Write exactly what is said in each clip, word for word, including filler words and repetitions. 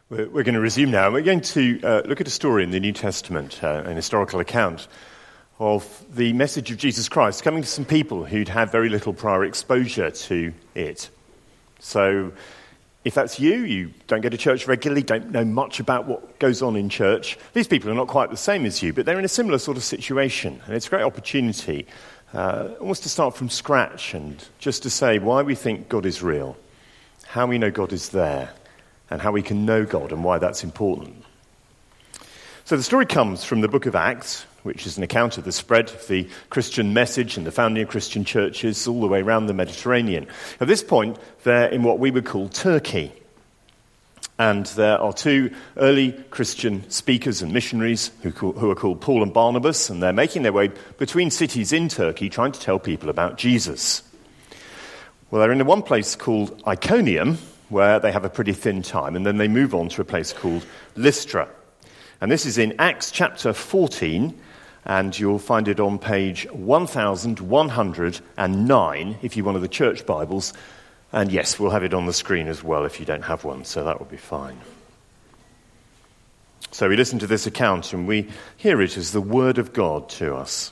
We're, we're going to resume now. We're going to uh, look at a story in the New Testament, uh, an historical account of the message of Jesus Christ coming to some people who'd had very little prior exposure to it. So if that's you, you don't go to church regularly, don't know much about what goes on in church, these people are not quite the same as you, but they're in a similar sort of situation. And it's a great opportunity uh, almost to start from scratch and just to say why we think God is real, how we know God is there, and how we can know God and why that's important. So the story comes from the book of Acts, which is an account of the spread of the Christian message and the founding of Christian churches all the way around the Mediterranean. At this point, they're in what we would call Turkey. And there are two early Christian speakers and missionaries who, call, who are called Paul and Barnabas, and they're making their way between cities in Turkey trying to tell people about Jesus. Well, they're in one place called Iconium, where they have a pretty thin time, and then they move on to a place called Lystra. And this is in Acts chapter fourteen, and you'll find it on page one thousand one hundred nine if you're one of the church Bibles. And yes, we'll have it on the screen as well if you don't have one, so that will be fine. So we listen to this account and we hear it as the word of God to us.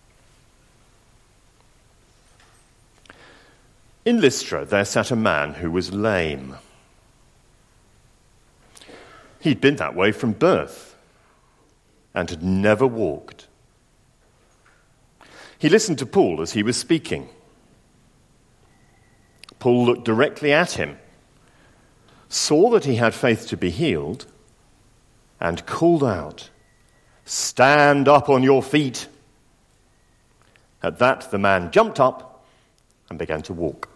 In Lystra there sat a man who was lame. He'd been that way from birth and had never walked. He listened to Paul as he was speaking. Paul looked directly at him, saw that he had faith to be healed, and called out, "Stand up on your feet." At that the man jumped up and began to walk.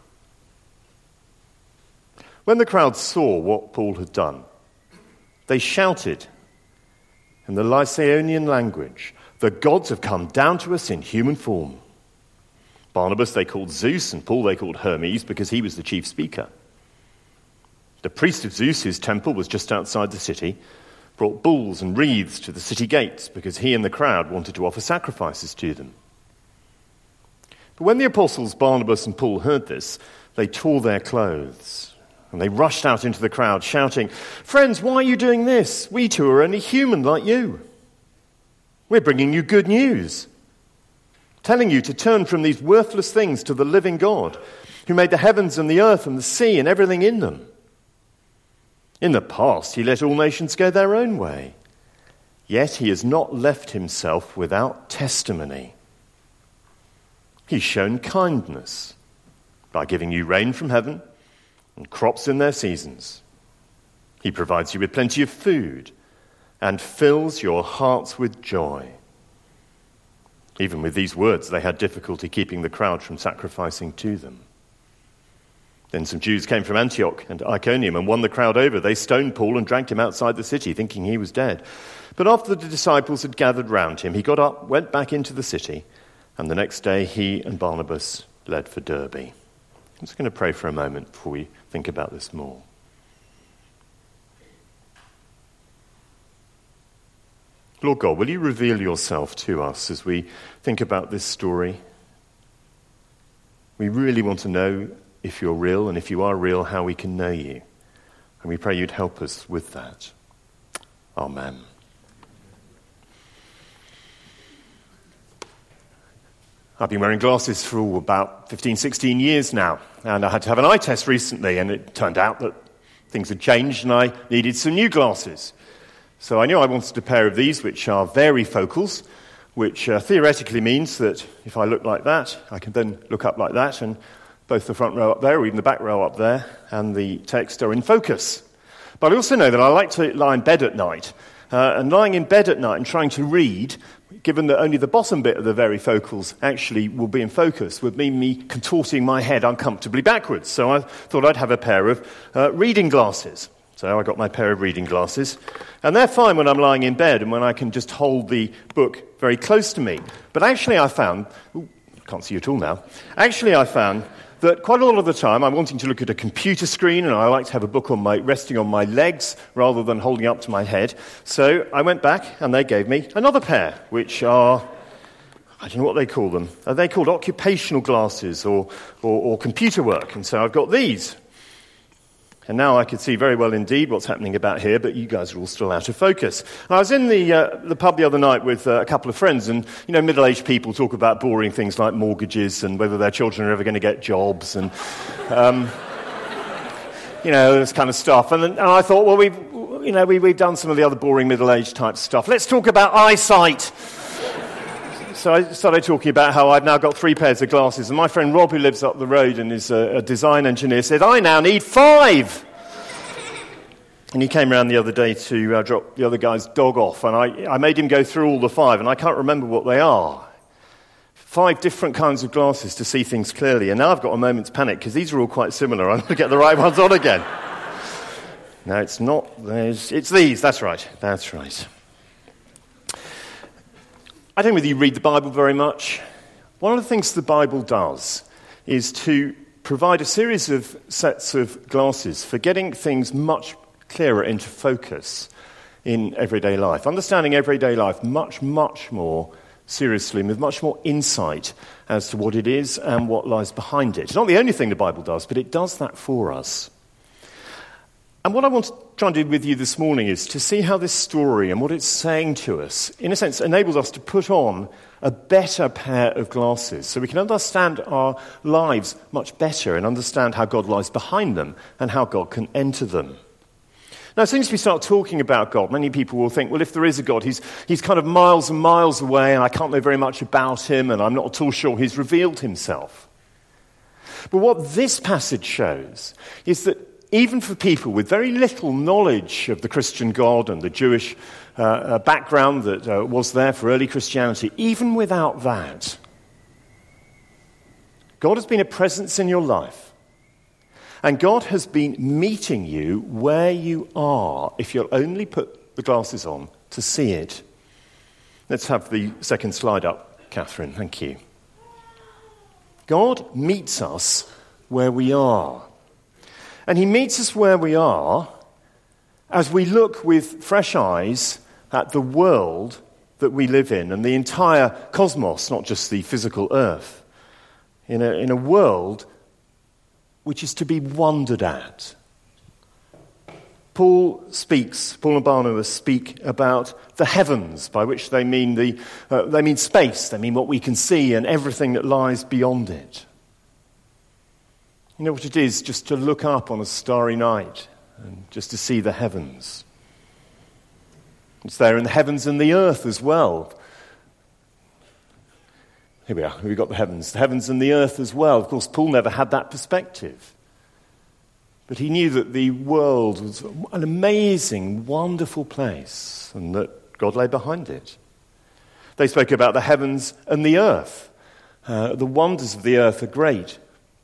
When the crowd saw what Paul had done, they shouted in the Lycaonian language, "The gods have come down to us in human form." Barnabas they called Zeus, and Paul they called Hermes because he was the chief speaker. The priest of Zeus's temple was just outside the city, brought bulls and wreaths to the city gates because he and the crowd wanted to offer sacrifices to them. But when the apostles Barnabas and Paul heard this, they tore their clothes. And they rushed out into the crowd, shouting, "Friends, why are you doing this? We too are only human like you. We're bringing you good news, telling you to turn from these worthless things to the living God, who made the heavens and the earth and the sea and everything in them. In the past, he let all nations go their own way, yet he has not left himself without testimony. He's shown kindness by giving you rain from heaven and crops in their seasons. He provides you with plenty of food and fills your hearts with joy." Even with these words, they had difficulty keeping the crowd from sacrificing to them. Then some Jews came from Antioch and Iconium and won the crowd over. They stoned Paul and dragged him outside the city, thinking he was dead. But after the disciples had gathered round him, he got up, went back into the city, and the next day he and Barnabas led for Derbe. I'm just going to pray for a moment before we think about this more. Lord God, will you reveal yourself to us as we think about this story? We really want to know if you're real, and if you are real, how we can know you. And we pray you'd help us with that. Amen. I've been wearing glasses for oh, about fifteen, sixteen years now, and I had to have an eye test recently, and it turned out that things had changed and I needed some new glasses. So I knew I wanted a pair of these, which are varifocals, which uh, theoretically means that if I look like that, I can then look up like that, and both the front row up there, or even the back row up there, and the text are in focus. But I also know that I like to lie in bed at night, uh, and lying in bed at night and trying to read, given that only the bottom bit of the varifocals actually will be in focus, would mean me contorting my head uncomfortably backwards. So I thought I'd have a pair of uh, reading glasses. So I got my pair of reading glasses, and they're fine when I'm lying in bed and when I can just hold the book very close to me. But actually I found, ooh, can't see you at all now, actually I found that quite a lot of the time I'm wanting to look at a computer screen, and I like to have a book on my resting on my legs rather than holding up to my head. So I went back and they gave me another pair, which are, I don't know what they call them. Are they called occupational glasses or, or, or computer work? And so I've got these. And now I could see very well indeed what's happening about here, but you guys are all still out of focus. And I was in the uh, the pub the other night with uh, a couple of friends, and, you know, middle-aged people talk about boring things like mortgages and whether their children are ever going to get jobs and, um, you know, this kind of stuff. And, and I thought, well, we've, you know, we, we've done some of the other boring middle-aged type stuff. Let's talk about eyesight. So I started talking about how I've now got three pairs of glasses, and my friend Rob, who lives up the road and is a, a design engineer, said, I now need five! And he came around the other day to uh, drop the other guy's dog off, and I, I made him go through all the five, and I can't remember what they are. Five different kinds of glasses to see things clearly, and now I've got a moment's panic, because these are all quite similar. I'm going to get the right ones on again. No, it's not. There's, it's these. That's right. That's right. I don't know whether you read the Bible very much. One of the things the Bible does is to provide a series of sets of glasses for getting things much clearer into focus in everyday life. Understanding everyday life much, much more seriously and with much more insight as to what it is and what lies behind it. It's not the only thing the Bible does, but it does that for us. And what I want to try and do with you this morning is to see how this story and what it's saying to us, in a sense, enables us to put on a better pair of glasses so we can understand our lives much better and understand how God lies behind them and how God can enter them. Now, as soon as we start talking about God, many people will think, well, if there is a God, he's, he's kind of miles and miles away and I can't know very much about him and I'm not at all sure he's revealed himself. But what this passage shows is that even for people with very little knowledge of the Christian God and the Jewish uh, uh, background that uh, was there for early Christianity, even without that, God has been a presence in your life. And God has been meeting you where you are, if you'll only put the glasses on to see it. Let's have the second slide up, Catherine. Thank you. God meets us where we are. And he meets us where we are as we look with fresh eyes at the world that we live in and the entire cosmos, not just the physical earth, in a, in a world which is to be wondered at. Paul speaks, Paul and Barnabas speak about the heavens, by which they mean the uh, they mean space, they mean what we can see and everything that lies beyond it. You know what it is just to look up on a starry night and just to see the heavens. It's there in the heavens and the earth as well. Here we are, we've got the heavens. The heavens and the earth as well. Of course, Paul never had that perspective. But he knew that the world was an amazing, wonderful place and that God lay behind it. They spoke about the heavens and the earth. Uh, the wonders of the earth are great.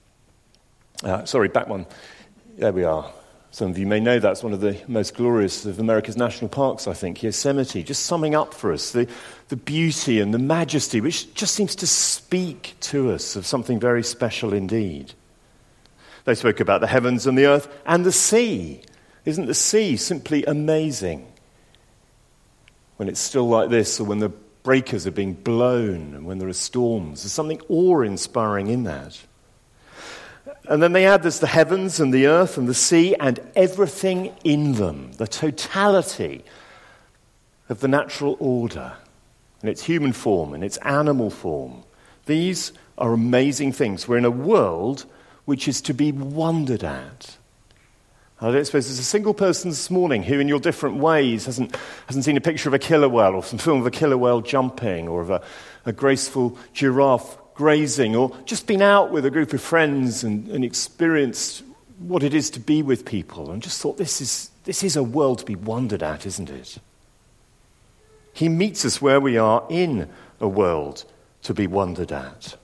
Uh, sorry, back one. There we are. Some of you may know that's one of the most glorious of America's national parks, I think, Yosemite. Just summing up for us the, the beauty and the majesty, which just seems to speak to us of something very special indeed. They spoke about the heavens and the earth and the sea. Isn't the sea simply amazing? When it's still like this, or when the breakers are being blown and when there are storms, there's something awe-inspiring in that. And then they add there's the heavens and the earth and the sea and everything in them, the totality of the natural order in its human form and its animal form. These are amazing things. We're in a world which is to be wondered at. I don't suppose there's a single person this morning who in your different ways hasn't, hasn't seen a picture of a killer whale or some film of a killer whale jumping or of a, a graceful giraffe grazing, or just been out with a group of friends and, and experienced what it is to be with people and just thought, this is this is a world to be wondered at, isn't it? He meets us where we are in a world to be wondered at.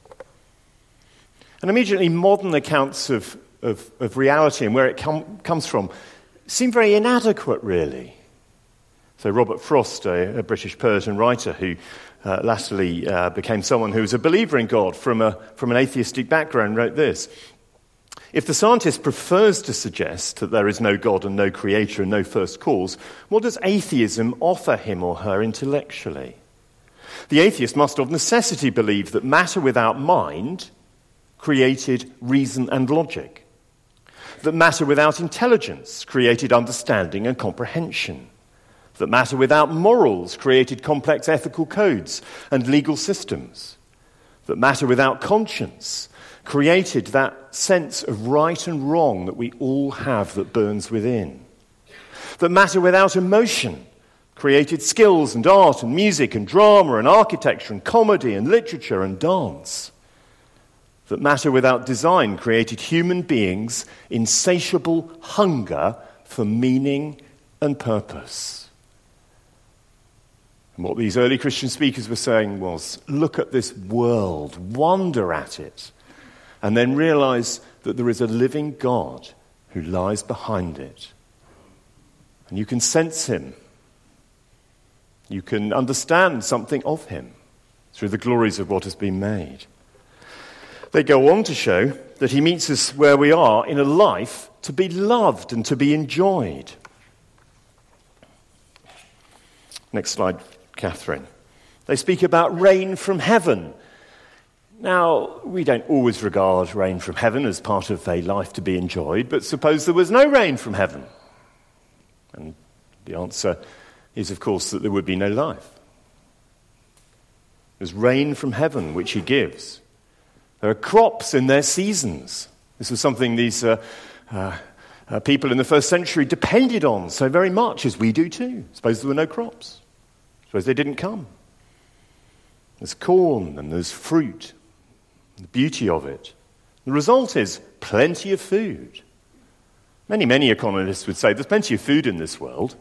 And immediately modern accounts of, of, of reality and where it com- comes from seem very inadequate, really. So Robert Frost, a, a British Persian writer who Uh, latterly uh, became someone who was a believer in God from a from an atheistic background, wrote this: if the scientist prefers to suggest that there is no God and no creator and no first cause, what does atheism offer him or her intellectually? The atheist must of necessity believe that matter without mind created reason and logic. that matter without intelligence created understanding and comprehension, that matter without morals created complex ethical codes and legal systems, that matter without conscience created that sense of right and wrong that we all have that burns within, that matter without emotion created skills and art and music and drama and architecture and comedy and literature and dance, that matter without design created human beings' insatiable hunger for meaning and purpose. And what these early Christian speakers were saying was, look at this world, wonder at it, and then realize that there is a living God who lies behind it. And you can sense him. You can understand something of him through the glories of what has been made. They go on to show that he meets us where we are in a life to be loved and to be enjoyed. Next slide, Catherine. They speak about rain from heaven. Now, we don't always regard rain from heaven as part of a life to be enjoyed, but suppose there was no rain from heaven. And the answer is, of course, that there would be no life. There's rain from heaven, which he gives. There are crops in their seasons. This was something these uh, uh, uh, people in the first century depended on so very much, as we do too. Suppose there were no crops. Suppose they didn't come. There's corn and there's fruit. The beauty of it. The result is plenty of food. Many, many economists would say there's plenty of food in this world.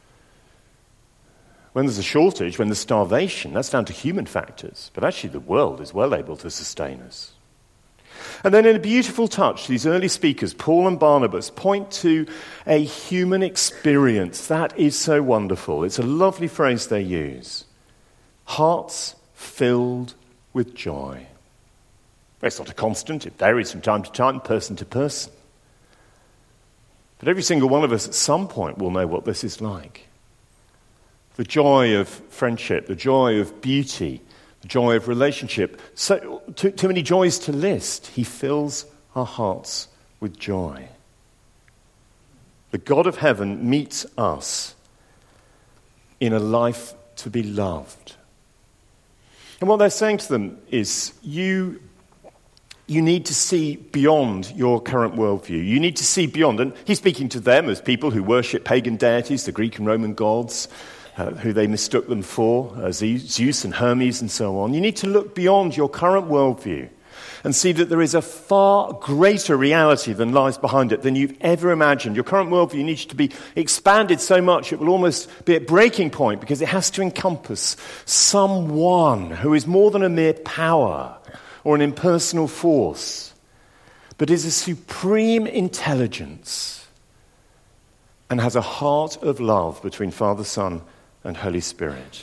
When there's a shortage, when there's starvation, that's down to human factors. But actually the world is well able to sustain us. And then in a beautiful touch, these early speakers, Paul and Barnabas, point to a human experience. That is so wonderful. It's a lovely phrase they use. Hearts filled with joy. Well, it's not a constant. It varies from time to time, person to person. But every single one of us at some point will know what this is like. The joy of friendship, the joy of beauty, the joy of relationship. So, too, too many joys to list. He fills our hearts with joy. The God of heaven meets us in a life to be loved. And what they're saying to them is, you, you need to see beyond your current worldview. You need to see beyond. And he's speaking to them as people who worship pagan deities, the Greek and Roman gods, Uh, who they mistook them for, uh, Zeus and Hermes and so on. You need to look beyond your current worldview and see that there is a far greater reality than lies behind it than you've ever imagined. Your current worldview needs to be expanded so much it will almost be at breaking point because it has to encompass someone who is more than a mere power or an impersonal force, but is a supreme intelligence and has a heart of love between Father, Son, and Holy Spirit.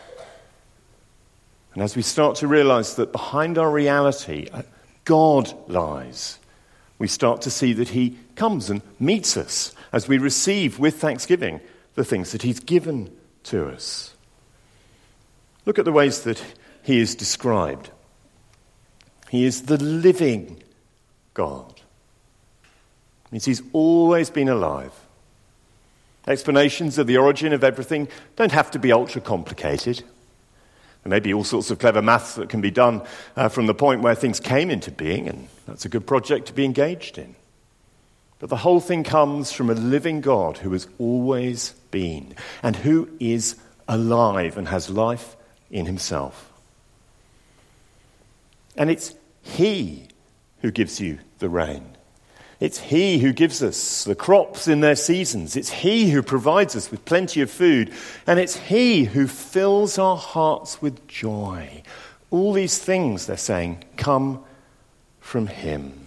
And as we start to realize that behind our reality, God lies, we start to see that he comes and meets us as we receive with thanksgiving the things that he's given to us. Look at the ways that he is described. He is the living God. It means he's always been alive. Explanations of the origin of everything don't have to be ultra-complicated. There may be all sorts of clever maths that can be done uh, from the point where things came into being, and that's a good project to be engaged in. But the whole thing comes from a living God who has always been, and who is alive and has life in himself. And it's he who gives you the rain. It's he who gives us the crops in their seasons. It's he who provides us with plenty of food. And it's he who fills our hearts with joy. All these things, they're saying, come from him.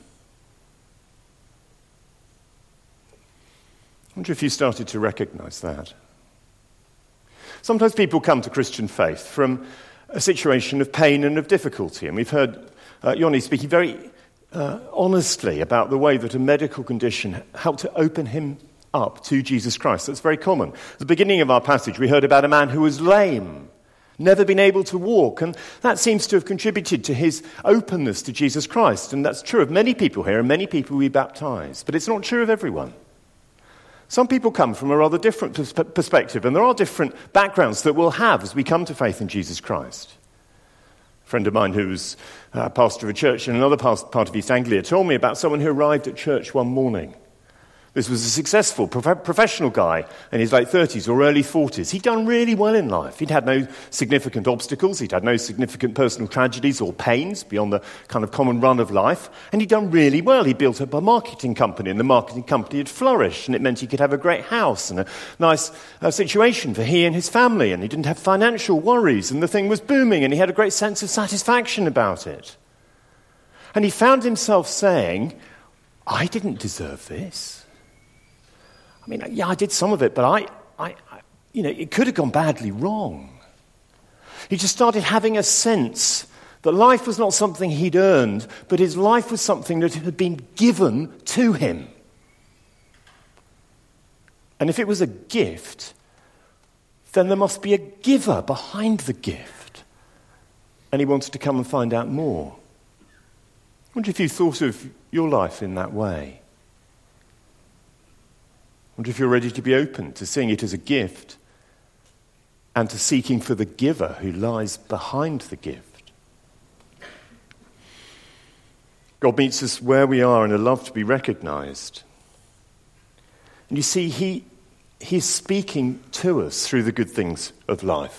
I wonder if you started to recognize that. Sometimes people come to Christian faith from a situation of pain and of difficulty. And we've heard uh, Yoni speaking very Uh, honestly about the way that a medical condition helped to open him up to Jesus Christ. That's very common. At the beginning of our passage, we heard about a man who was lame, never been able to walk. And that seems to have contributed to his openness to Jesus Christ. And that's true of many people here and many people we baptize. But it's not true of everyone. Some people come from a rather different pers- perspective, and there are different backgrounds that we'll have as we come to faith in Jesus Christ. A friend of mine who was uh, pastor of a church in another part of East Anglia told me about someone who arrived at church one morning. This was a successful prof- professional guy in his late thirties or early forties. He'd done really well in life. He'd had no significant obstacles. He'd had no significant personal tragedies or pains beyond the kind of common run of life. And he'd done really well. He built up a marketing company, and the marketing company had flourished, and it meant he could have a great house and a nice uh, situation for he and his family, and he didn't have financial worries, and the thing was booming, and he had a great sense of satisfaction about it. And he found himself saying, I didn't deserve this. I mean, yeah, I did some of it, but I, I, I, you know, it could have gone badly wrong. He just started having a sense that life was not something he'd earned, but his life was something that had been given to him. And if it was a gift, then there must be a giver behind the gift. And he wanted to come and find out more. I wonder if you thought of your life in that way. I wonder if you're ready to be open to seeing it as a gift and to seeking for the giver who lies behind the gift. God meets us where we are in a love to be recognized. And you see, he, he's speaking to us through the good things of life.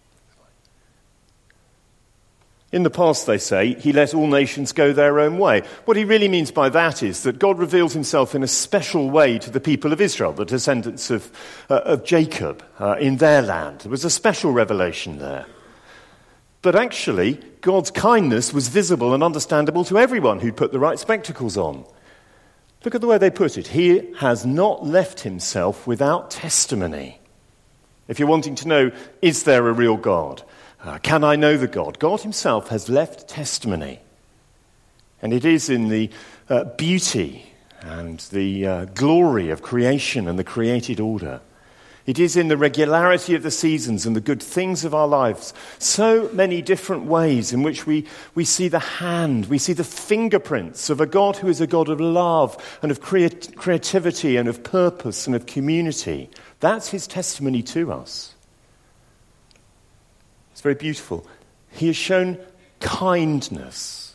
In the past, they say, he let all nations go their own way. What he really means by that is that God reveals himself in a special way to the people of Israel, the descendants of, uh, of Jacob, uh, in their land. There was a special revelation there. But actually, God's kindness was visible and understandable to everyone who put the right spectacles on. Look at the way they put it. He has not left himself without testimony. If you're wanting to know, is there a real God? Uh, can I know the God? God himself has left testimony. And it is in the uh, beauty and the uh, glory of creation and the created order. It is in the regularity of the seasons and the good things of our lives. So many different ways in which we, we see the hand, we see the fingerprints of a God who is a God of love and of creat- creativity and of purpose and of community. That's his testimony to us. It's very beautiful. He has shown kindness.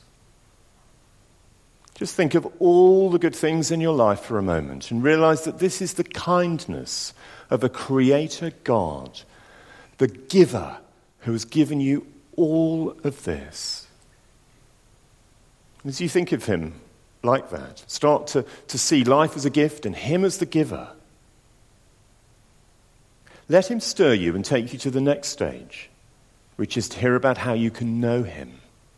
Just think of all the good things in your life for a moment and realize that this is the kindness of a creator God, the giver who has given you all of this. As you think of him like that, start to, to see life as a gift and him as the giver. Let him stir you and take you to the next stage, which is to hear about how you can know him.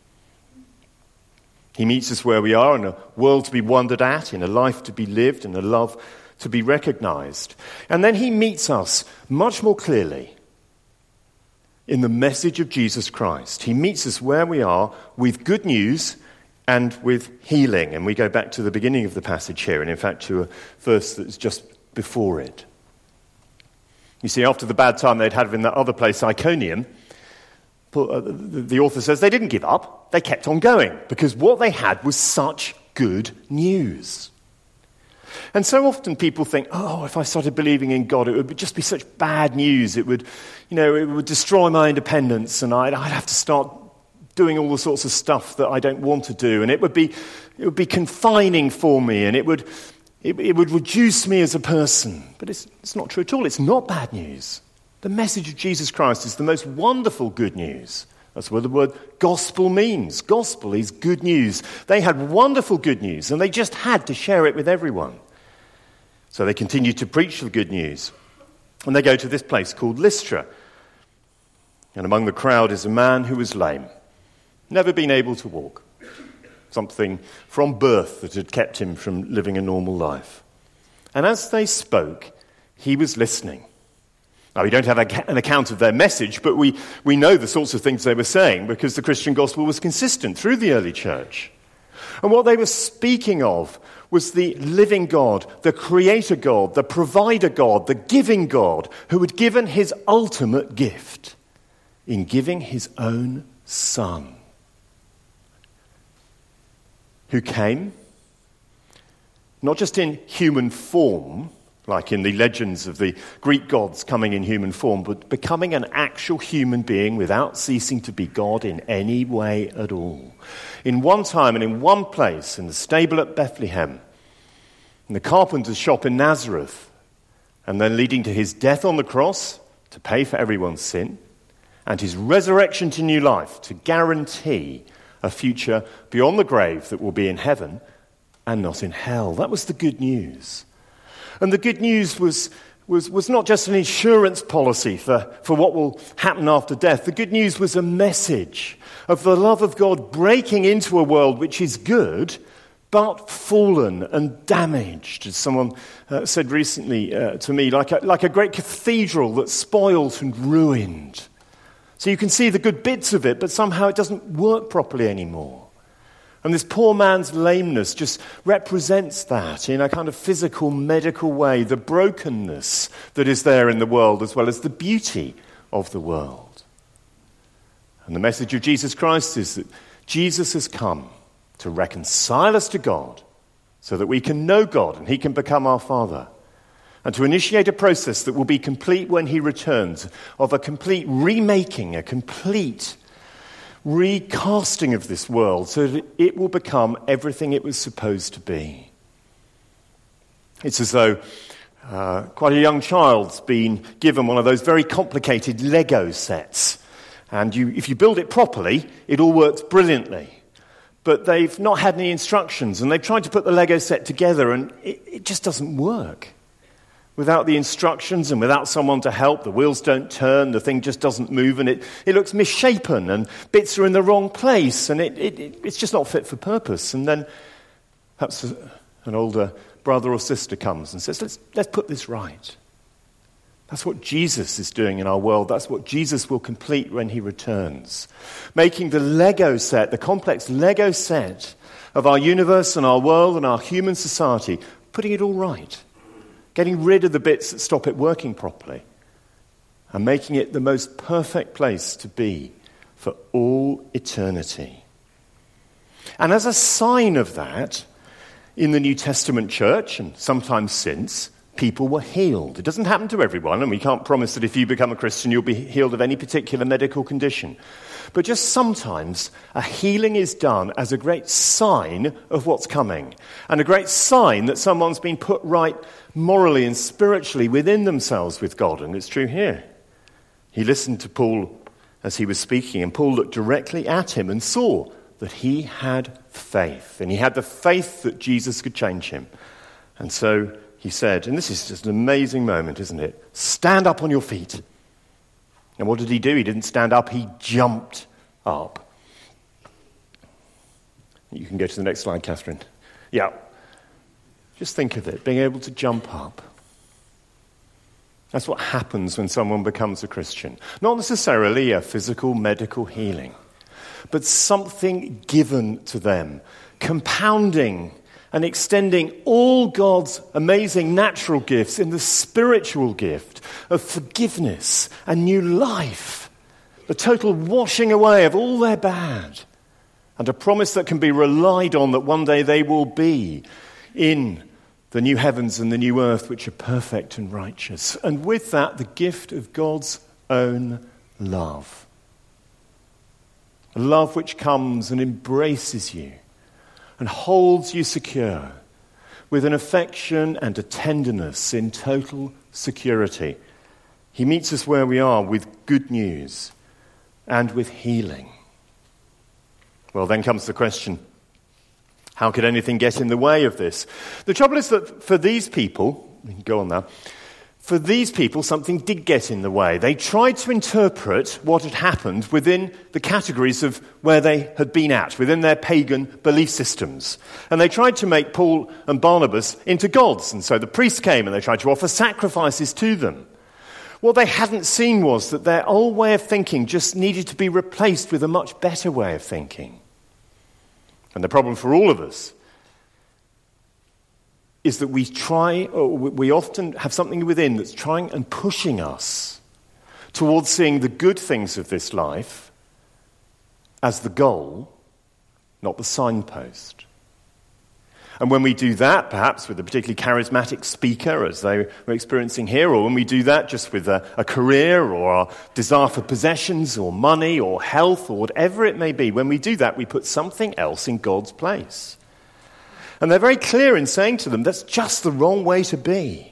He meets us where we are, in a world to be wondered at, in a life to be lived, in a love to be recognized. And then he meets us much more clearly in the message of Jesus Christ. He meets us where we are with good news and with healing. And we go back to the beginning of the passage here, and in fact to a verse that's just before it. You see, after the bad time they'd had in that other place, Iconium, the author says they didn't give up, they kept on going, because what they had was such good news. And so often people think, oh, if I started believing in God, it would just be such bad news. It would, you know, it would destroy my independence, and I'd, I'd have to start doing all the sorts of stuff that I don't want to do, and it would be, it would be confining for me, and it would, it, it would reduce me as a person. But it's, it's not true at all. It's not bad news. The message of Jesus Christ is the most wonderful good news. That's what the word gospel means. Gospel is good news. They had wonderful good news, and they just had to share it with everyone. So they continued to preach the good news. And they go to this place called Lystra. And among the crowd is a man who was lame, never been able to walk. Something from birth that had kept him from living a normal life. And as they spoke, he was listening. Now, we don't have a, an account of their message, but we, we know the sorts of things they were saying because the Christian gospel was consistent through the early church. And what they were speaking of was the living God, the creator God, the provider God, the giving God, who had given his ultimate gift, in giving his own Son, who came not just in human form, like in the legends of the Greek gods coming in human form, but becoming an actual human being without ceasing to be God in any way at all. In one time and in one place, in the stable at Bethlehem, in the carpenter's shop in Nazareth, and then leading to his death on the cross to pay for everyone's sin, and his resurrection to new life to guarantee a future beyond the grave that will be in heaven and not in hell. That was the good news. And the good news was, was, was not just an insurance policy for, for what will happen after death. The good news was a message of the love of God breaking into a world which is good, but fallen and damaged, as someone uh, said recently uh, to me, like a, like a great cathedral that's spoilt and ruined. So you can see the good bits of it, but somehow it doesn't work properly anymore. And this poor man's lameness just represents that in a kind of physical, medical way, the brokenness that is there in the world as well as the beauty of the world. And the message of Jesus Christ is that Jesus has come to reconcile us to God so that we can know God and he can become our Father, and to initiate a process that will be complete when he returns, of a complete remaking, a complete recasting of this world so that it will become everything it was supposed to be. It's as though uh, quite a young child's been given one of those very complicated Lego sets, and you, if you build it properly, it all works brilliantly. But they've not had any instructions, and they've tried to put the Lego set together, and it, it just doesn't work. Without the instructions and without someone to help, the wheels don't turn, the thing just doesn't move, and it, it looks misshapen, and bits are in the wrong place, and it, it, it, it's just not fit for purpose. And then perhaps a, an older brother or sister comes and says, let's, let's put this right. That's what Jesus is doing in our world. That's what Jesus will complete when he returns. Making the Lego set, the complex Lego set of our universe and our world and our human society, putting it all right. Getting rid of the bits that stop it working properly and making it the most perfect place to be for all eternity. And as a sign of that, in the New Testament church, and sometimes since, people were healed. It doesn't happen to everyone, and we can't promise that if you become a Christian, you'll be healed of any particular medical condition. But just sometimes a healing is done as a great sign of what's coming, and a great sign that someone's been put right morally and spiritually within themselves with God. And it's true here. He listened to Paul as he was speaking, and Paul looked directly at him and saw that he had faith, and he had the faith that Jesus could change him. And so he said, and this is just an amazing moment, isn't it? Stand up on your feet. And what did he do? He didn't stand up, he jumped up. You can go to the next slide, Catherine. Yeah. Just think of it, being able to jump up. That's what happens when someone becomes a Christian. Not necessarily a physical, medical healing, but something given to them, compounding and extending all God's amazing natural gifts in the spiritual gift of forgiveness and new life, the total washing away of all their bad, and a promise that can be relied on that one day they will be in the new heavens and the new earth, which are perfect and righteous. And with that, the gift of God's own love. A love which comes and embraces you and holds you secure with an affection and a tenderness in total security. He meets us where we are with good news and with healing. Well, then comes the question, how could anything get in the way of this? The trouble is that for these people, we can go on now, for these people, something did get in the way. They tried to interpret what had happened within the categories of where they had been at, within their pagan belief systems. And they tried to make Paul and Barnabas into gods. And so the priests came and they tried to offer sacrifices to them. What they hadn't seen was that their old way of thinking just needed to be replaced with a much better way of thinking. And the problem for all of us is that we try, or we often have something within that's trying and pushing us towards seeing the good things of this life as the goal, not the signpost. And when we do that, perhaps with a particularly charismatic speaker, as they were experiencing here, or when we do that just with a, a career or a desire for possessions or money or health or whatever it may be, when we do that, we put something else in God's place. And they're very clear in saying to them, that's just the wrong way to be.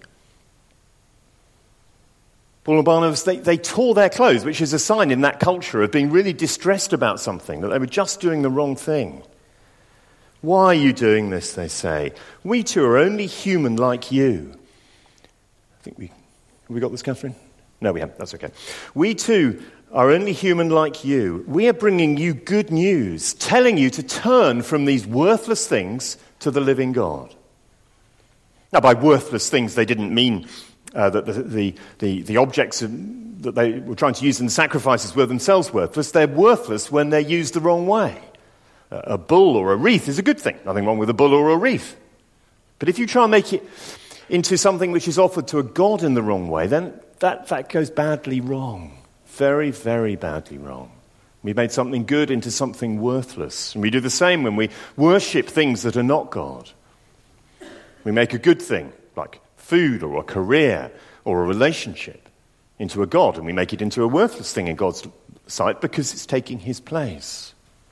Paul and Barnabas, they, they tore their clothes, which is a sign in that culture of being really distressed about something, that they were just doing the wrong thing. Why are you doing this, they say? We too are only human like you. I think we... Have we got this, Catherine? No, we haven't. That's okay. We too are only human like you. We are bringing you good news, telling you to turn from these worthless things to the living God. Now, by worthless things, they didn't mean uh, that the, the, the, the objects that they were trying to use in the sacrifices were themselves worthless. They're worthless when they're used the wrong way. A bull or a wreath is a good thing. Nothing wrong with a bull or a wreath. But if you try and make it into something which is offered to a god in the wrong way, then that, that goes badly wrong. Very, very badly wrong. We made something good into something worthless. And we do the same when we worship things that are not God. We make a good thing, like food or a career or a relationship, into a god, and we make it into a worthless thing in God's sight because it's taking his place.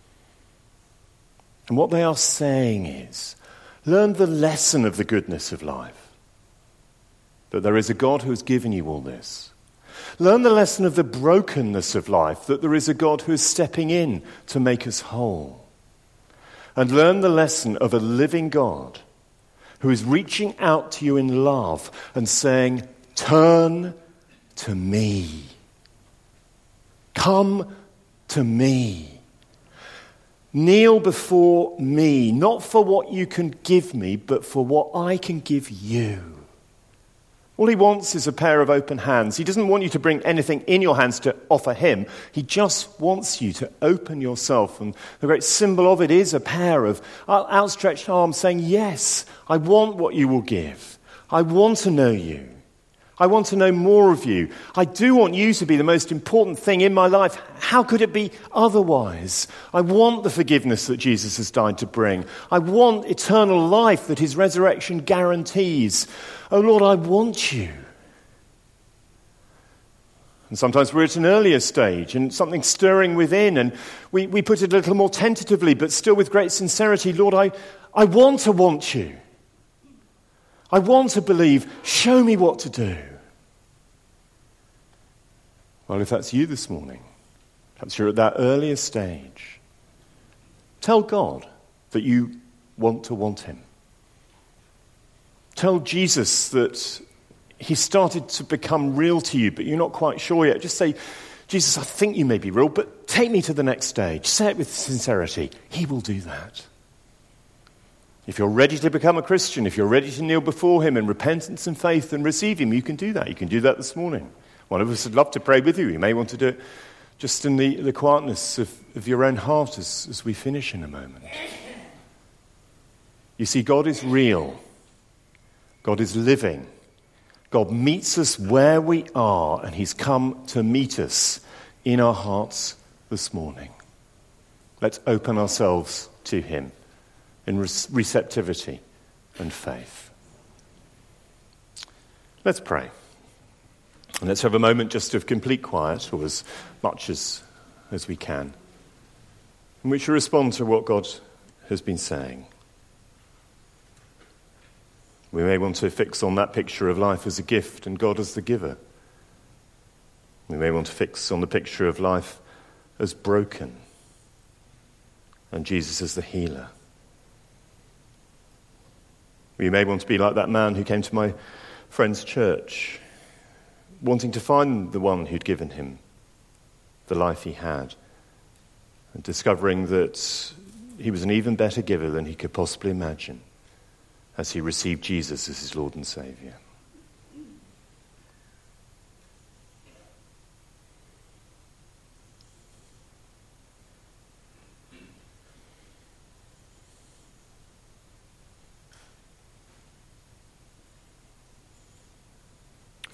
And what they are saying is, learn the lesson of the goodness of life. That there is a God who has given you all this. Learn the lesson of the brokenness of life, that there is a God who is stepping in to make us whole. And learn the lesson of a living God who is reaching out to you in love and saying, turn to me. Come to me. Kneel before me, not for what you can give me, but for what I can give you. All he wants is a pair of open hands. He doesn't want you to bring anything in your hands to offer him. He just wants you to open yourself. And the great symbol of it is a pair of outstretched arms saying, yes, I want what you will give. I want to know you. I want to know more of you. I do want you to be the most important thing in my life. How could it be otherwise? I want the forgiveness that Jesus has died to bring. I want eternal life that his resurrection guarantees. Oh Lord, I want you. And sometimes we're at an earlier stage and something stirring within, and we, we put it a little more tentatively, but still with great sincerity, Lord, I, I want to want you. I want to believe. Show me what to do. Well, if that's you this morning, perhaps you're at that earlier stage, tell God that you want to want him. Tell Jesus that he started to become real to you, but you're not quite sure yet. Just say, Jesus, I think you may be real, but take me to the next stage. Say it with sincerity. He will do that. If you're ready to become a Christian, if you're ready to kneel before him in repentance and faith and receive him, you can do that. You can do that this morning. One of us would love to pray with you. You may want to do it just in the, the quietness of, of your own heart as, as we finish in a moment. You see, God is real. God is living. God meets us where we are, and he's come to meet us in our hearts this morning. Let's open ourselves to him in receptivity and faith. Let's pray. And let's have a moment just of complete quiet, or as much as, as we can, in which we respond to what God has been saying. We may want to fix on that picture of life as a gift and God as the giver. We may want to fix on the picture of life as broken and Jesus as the healer. We may want to be like that man who came to my friend's church, wanting to find the one who'd given him the life he had, and discovering that he was an even better giver than he could possibly imagine as he received Jesus as his Lord and Saviour.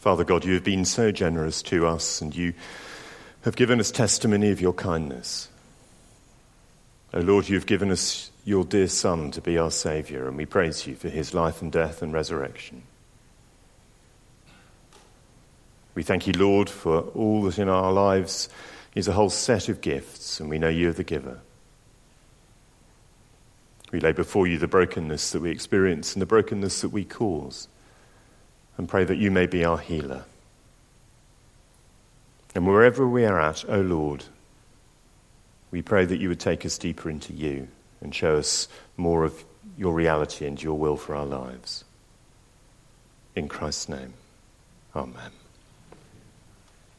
Father God, you have been so generous to us, and you have given us testimony of your kindness. O Lord, you have given us your dear Son to be our Saviour, and we praise you for his life and death and resurrection. We thank you, Lord, for all that in our lives is a whole set of gifts, and we know you are the giver. We lay before you the brokenness that we experience and the brokenness that we cause, and pray that you may be our healer. And wherever we are at, O Lord, we pray that you would take us deeper into you and show us more of your reality and your will for our lives. In Christ's name, amen.